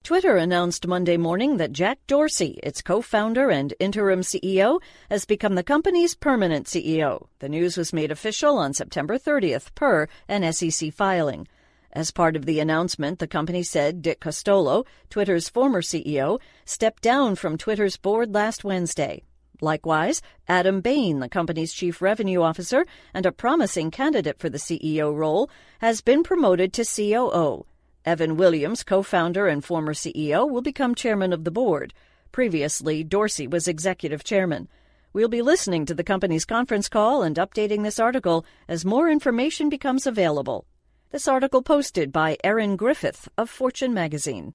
Twitter announced Monday morning that Jack Dorsey, its co-founder and interim CEO, has become the company's permanent CEO. The news was made official on September 30th, per an SEC filing. As part of the announcement, the company said Dick Costolo, Twitter's former CEO, stepped down from Twitter's board last Wednesday. Likewise, Adam Bain, the company's chief revenue officer and a promising candidate for the CEO role, has been promoted to COO. Evan Williams, co-founder and former CEO, will become chairman of the board. Previously, Dorsey was executive chairman. We'll be listening to the company's conference call and updating this article as more information becomes available. This article posted by Erin Griffith of Fortune magazine.